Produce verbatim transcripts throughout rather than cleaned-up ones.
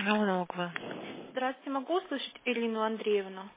Много. Здравствуйте, могу услышать Ирину Андреевну?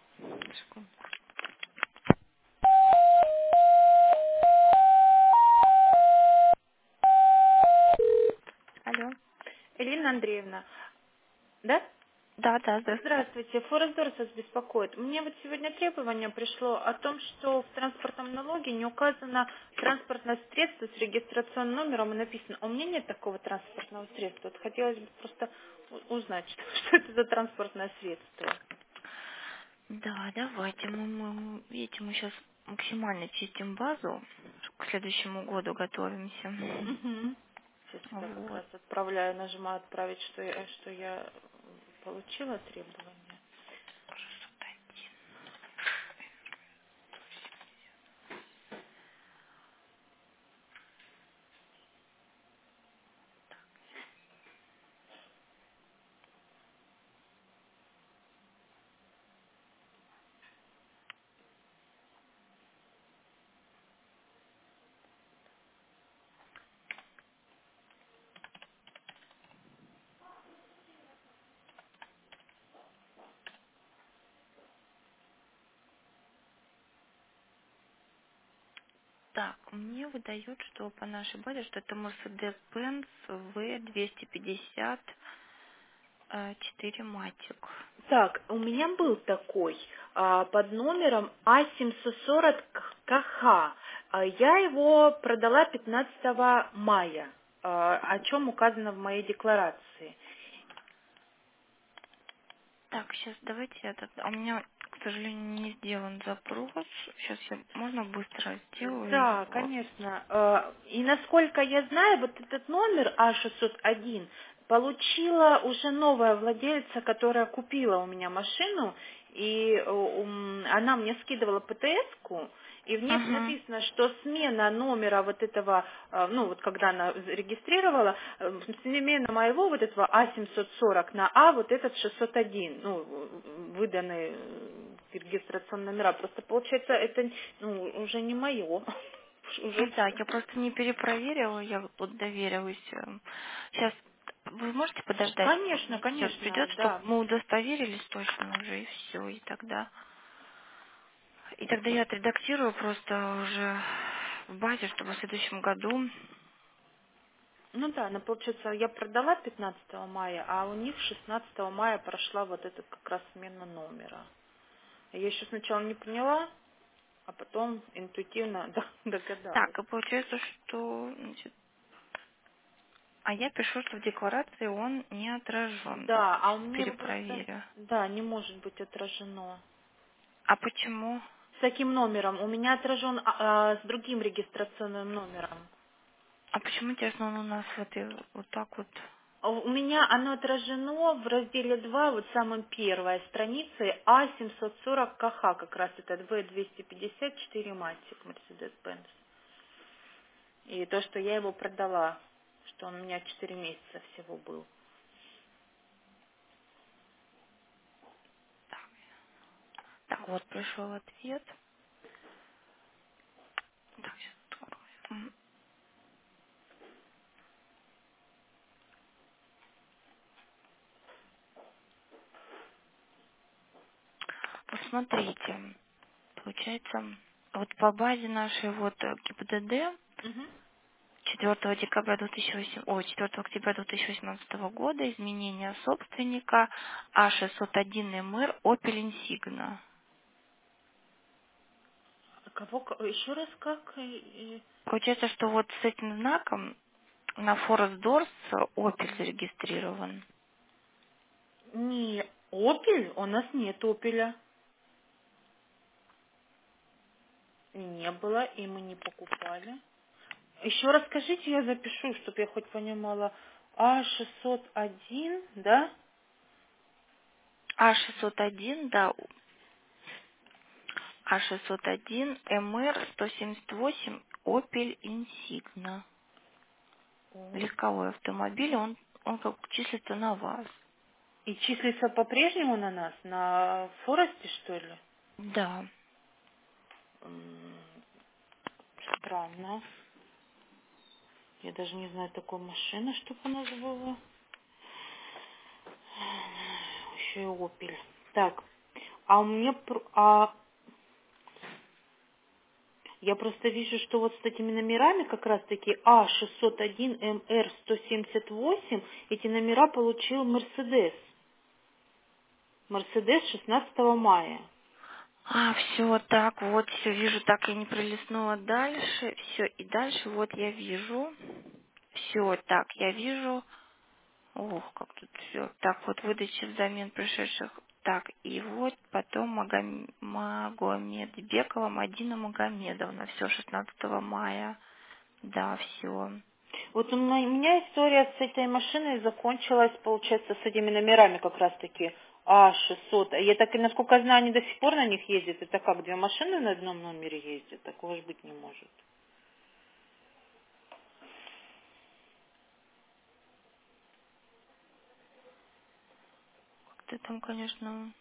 Алло. Ирина Андреевна, да? Да, да, здравствуйте. Здравствуйте, Форестдорс вас беспокоит. Мне вот сегодня требование пришло о том, что в транспортном налоге не указано транспортное средство с регистрационным номером и написано. А у меня нет такого транспортного средства. Вот хотелось бы просто у- узнать, что, что это за транспортное средство. Да, давайте. Мы, мы, видите, мы сейчас максимально чистим базу. К следующему году готовимся. Угу. Сейчас сюда как Вот. раз отправляю, нажимаю отправить, что я, что я получила требование. Так, мне выдают, что по нашей базе, что это Mercedes-Benz ви двести пятьдесят четыре Matic. Так, у меня был такой а, под номером А семьсот сорок КХ. А, Я его продала пятнадцатого мая, а, о чем указано в моей декларации. Так, сейчас давайте этот. А у меня, к сожалению, не сделан запрос. Сейчас я можно быстро сделаю Да, его. конечно. А, И насколько я знаю, вот этот номер А шестьсот один получила уже новая владельца, которая купила у меня машину, и э, ум, она мне скидывала ПТС-ку, и в ней Угу. написано, что смена номера вот этого, э, ну вот когда она зарегистрировала, э, смена моего вот этого А семьсот сорок на А вот этот шестьсот один, ну, выданные э, регистрационные номера. Просто получается, это ну, уже не мое. Уже Ну да, всё. я просто не перепроверила, я вот доверилась. Сейчас вы можете подождать? Конечно, Сейчас конечно, придет, чтобы да. мы удостоверились точно уже и все, и тогда. И тогда я отредактирую просто уже в базе, чтобы в следующем году. Ну да, но получается, я продала пятнадцатого мая, а у них шестнадцатого мая прошла вот эта как раз смена номера. Я еще сначала не поняла, а потом интуитивно д- догадалась. Так, и получается, что значит, а я пишу, что в декларации он не отражен. Да, а у Сейчас меня его просто, перепроверю. да, не может быть отражено. А почему? С таким номером. У меня отражен а, а, с другим регистрационным номером. А почему, интересно, он у нас вот, и, вот так вот? А У меня оно отражено в разделе два, вот самой первой странице А семьсот сорок КХ, как раз этот В двести пятьдесят четыре Матик Mercedes-Benz. И то, что я его продала, что он у меня четыре месяца всего был. Так, вот пришел ответ. Так, сейчас. Вот смотрите, получается, вот по базе нашей вот э, ГИБДД Мгм. четвёртого декабря две тысячи восемнадцатого, ой, четвёртого октября две тысячи восемнадцатого года изменение собственника А шестьсот один МР Opel Insignia. А кого, ко- еще раз как? И- и- Получается, что вот с этим знаком на Forest Doors Opel зарегистрирован. Не, Опель? У нас нет Опеля. Не было, и мы не покупали. Еще раз скажите, я запишу, чтобы я хоть понимала. А шестьсот один, да? А шестьсот один, да, А шестьсот один МР сто семьдесят восемь Opel Insignia. О. Легковой автомобиль, он, он как числится на вас. И числится по-прежнему на нас? На Форесте, что ли? Да. М, Странно. Я даже не знаю такой машины, чтобы у нас было. еще и Opel. Так, а у меня... пр- А я просто вижу, что вот с этими номерами как раз-таки А шестьсот один М Р сто семьдесят восемь, эти номера получил Мерседес. Мерседес шестнадцатого мая. А, все, так, вот, все вижу, так я не пролистнула дальше, все, и дальше вот я вижу, все, так, я вижу, ох, как тут все, так, вот выдача взамен пришедших, так, и вот потом Магом... Магомедбекова Мадина Магомедовна, все, шестнадцатого мая, да, все. Вот у меня у меня история с этой машиной закончилась, получается, с этими номерами как раз-таки А шестьсот. Я так и, насколько знаю, они до сих пор на них ездят. Это как, две машины на одном номере ездят? Такого же быть не может. Ты там, конечно,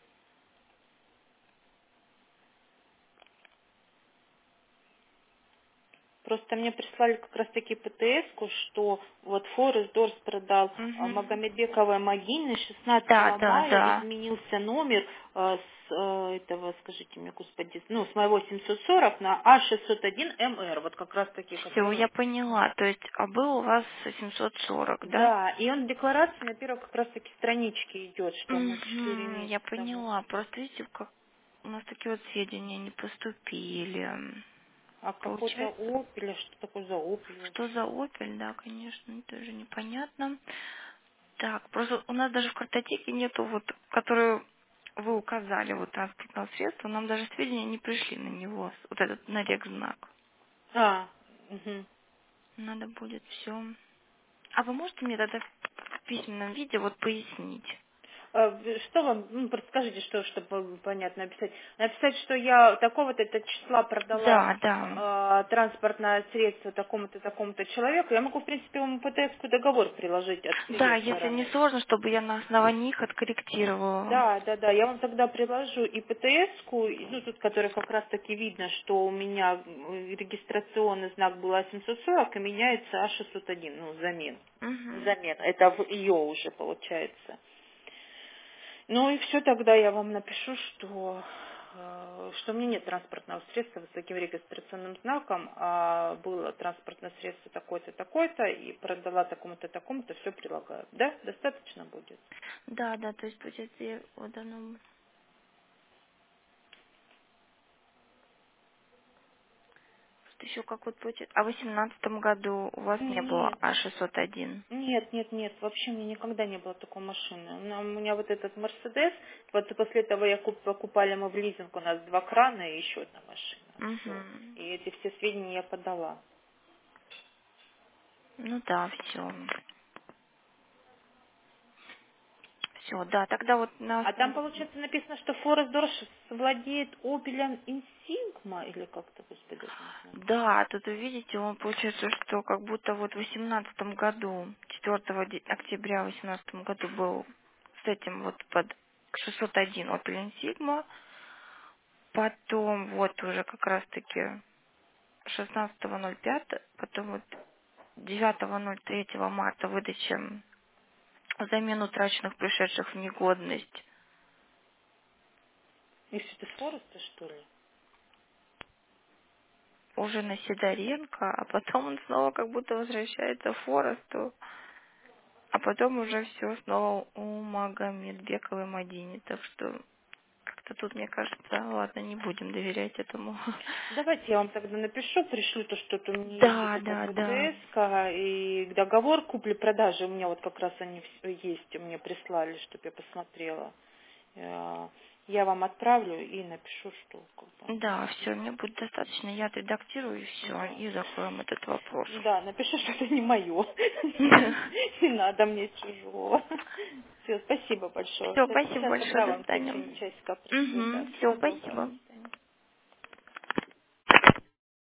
Просто мне прислали как раз-таки ПТС-ку, что вот Форест Дорс продал а, угу. Магомедбековой Магине Да, шестнадцатого да, мая, да. изменился номер а, с а, этого, скажите мне, господи, ну, с моего семьсот сорок на А шестьсот один М Р, вот как раз-таки, Все, я который... поняла. То есть, а был у вас семьсот сорок, да? Да, и он в декларации на первой как раз-таки страничке идет, что мы четыре Угу, я месяца. вот. поняла. Просто видите, как у нас такие вот сведения не поступили. А какой-то Получается, Opel, а что такое за Opel что за вообще? Opel, да, конечно, тоже непонятно. Так, просто у нас даже в картотеке нету вот, которую вы указали, вот транспортного средства, нам даже сведения не пришли на него, вот этот нарекзнак. А, мгм. Надо будет все. А вы можете мне тогда в письменном виде вот пояснить? А, Что вам, ну, просто скажите, что, чтобы понятно написать. Написать, что я такого-то это числа продала Да, да. а, транспортное средство такому-то, такому-то человеку. Я могу, в принципе, ему ПТС-ку договор приложить от Да, ее если не стороны. сложно, чтобы я на основании их откорректировала. Да, да, да, я вам тогда приложу и ПТС-ку, и, ну, тут, который как раз-таки видно, что у меня м, регистрационный знак был А семьсот сорок и меняется А шестьсот один, ну, замен. Угу. Замен. Это в ее уже получается. Ну и все, тогда я вам напишу, что, э, что у меня нет транспортного средства с таким регистрационным знаком, а было транспортное средство такое-то, такое-то, и продала такому-то, такому-то, все прилагаю. Да? Достаточно будет? Да, да, то есть получается я вот оно еще как вот получается. А в восемнадцатом году у вас не было Нет. А шестьсот один? Нет, нет, нет, вообще у меня никогда не было такой машины. У меня у меня вот этот Мерседес, вот после этого я куп- покупали мы в лизинг, у нас два крана и еще одна машина. Все. Угу. И эти все сведения я подала. Ну да, все. Все, да, тогда вот на А там, основ- получается, написано, что Форест Дорш владеет Opel Insigma, или как-то, господи, даже не знаю. Да, тут вы видите, он получается, что как будто вот в восемнадцатом году, четвёртого де- октября в восемнадцатом году был с этим вот под шестьсот один Opel Insigma, потом вот уже как раз-таки шестнадцатого ноль пятого, потом вот девятого ноль третьего марта выдача взамен утраченных, пришедших в негодность Если ты с Фореста, что ли? уже на Сидоренко, а потом он снова как будто возвращается в Форесту. А потом уже все снова у Магомедбековой Мадине. Так что как-то тут, мне кажется, ладно, не будем доверять этому. Давайте я вам тогда напишу, пришлю то, что у меня есть вот Да, эта да, да. ПТС и договор купли-продажи. У меня вот как раз они вс- есть, мне прислали, чтобы я посмотрела. Э, Я вам отправлю и напишу, что как бы, Да, все, мне будет достаточно. Я отредактирую и все, да. и закроем этот вопрос. Да, напишу, что это не мое. Не надо мне чужого. Все, спасибо большое. Все, спасибо Сейчас большое, тогда до вам в свидания. течение часика пришлю. Да, Угу, все, всего доброго. спасибо.